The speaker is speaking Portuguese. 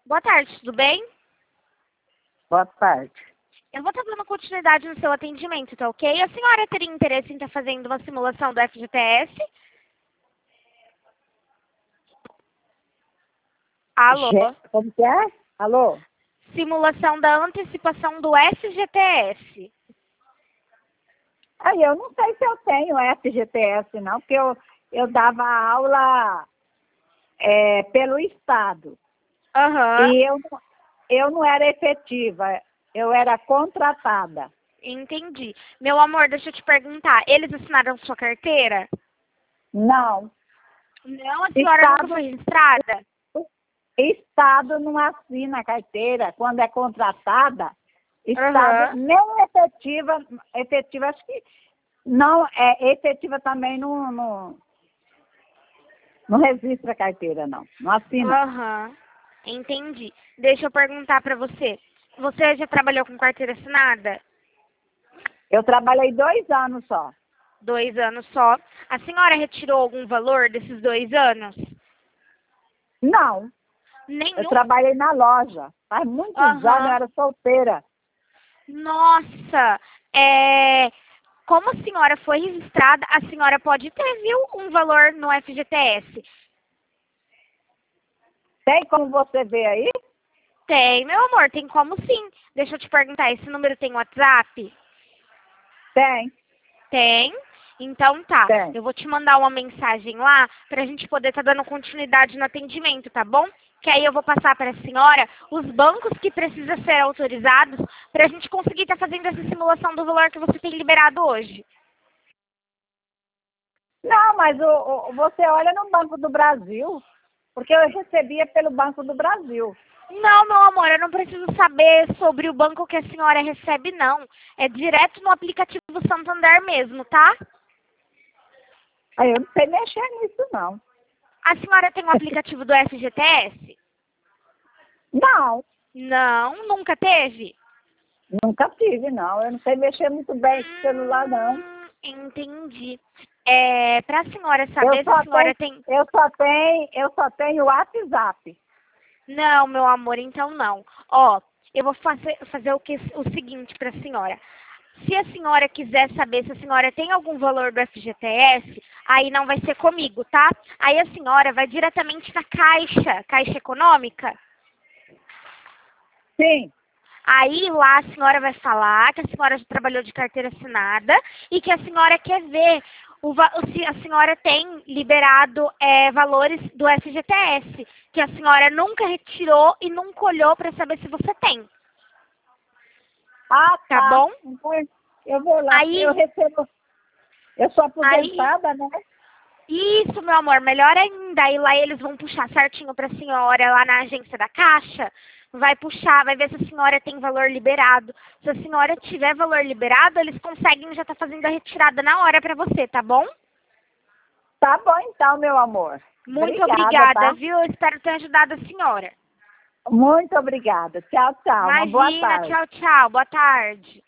Boa tarde, tudo bem? Boa tarde. Eu vou estar dando continuidade no seu atendimento, tá ok? A senhora teria interesse em estar fazendo uma simulação do FGTS? Alô? Como que é? Alô? Simulação da antecipação do FGTS. Aí eu não sei se eu tenho FGTS, não, porque eu dava aula pelo Estado. Aham. E eu não era efetiva, eu era contratada. Entendi. Meu amor, deixa eu te perguntar. Eles assinaram sua carteira? Não. Não, a senhora nunca foi registrada? Estado não assina a carteira. Quando é contratada, Estado Aham. nem efetiva acho que não é efetiva também não registra a carteira, não assina. Aham. Entendi. Deixa eu perguntar pra você. Você já trabalhou com carteira assinada? Eu trabalhei 2 anos só. 2 anos só. A senhora retirou algum valor desses 2 anos? Não, Nenhum? eu trabalhei na loja. Faz muitos anos, eu era solteira. Nossa, como a senhora foi registrada, a senhora pode ter, viu, um valor no FGTS. Tem como você ver aí? Tem, meu amor, tem como sim. Deixa eu te perguntar, esse número tem WhatsApp? Tem. Tem? Então tá. Tem. Eu vou te mandar uma mensagem lá pra gente poder estar dando continuidade no atendimento, tá bom? Que aí eu vou passar para a senhora os bancos que precisam ser autorizados pra gente conseguir estar fazendo essa simulação do valor que você tem liberado hoje. Não, mas você olha no Banco do Brasil, porque eu recebia pelo Banco do Brasil. Não, meu amor, eu não preciso saber sobre o banco que a senhora recebe, não. É direto no aplicativo do Santander mesmo, tá? Aí eu não sei mexer nisso, não. A senhora tem o aplicativo do FGTS? Não, Não, nunca teve? nunca tive, não. Eu não sei mexer muito bem com celular, não. Entendi. Pra senhora saber se a senhora tem... Eu só tenho WhatsApp. Não, meu amor, então não. Ó, eu vou fazer o seguinte pra senhora. Se a senhora quiser saber se a senhora tem algum valor do FGTS, aí não vai ser comigo, tá? Aí a senhora vai diretamente na Caixa Econômica. Sim. Aí lá a senhora vai falar que a senhora já trabalhou de carteira assinada e que a senhora quer ver se a senhora tem liberado valores do FGTS, que a senhora nunca retirou e nunca olhou para saber se você tem. Ah, Tá tá. bom? Então, eu vou lá, Aí, eu recebo. Eu sou aposentada, né? isso, meu amor, melhor ainda. Aí lá eles vão puxar certinho pra senhora lá na agência da Caixa. Vai puxar, vai ver se a senhora tem valor liberado. Se a senhora tiver valor liberado, eles conseguem já estar fazendo a retirada na hora pra você, tá bom? Tá bom então, meu amor. Muito Obrigada, obrigada, tá? viu? Eu espero ter ajudado a senhora. Muito obrigada. Tchau, tchau. Uma boa Imagina, tarde. tchau, tchau. Boa tarde.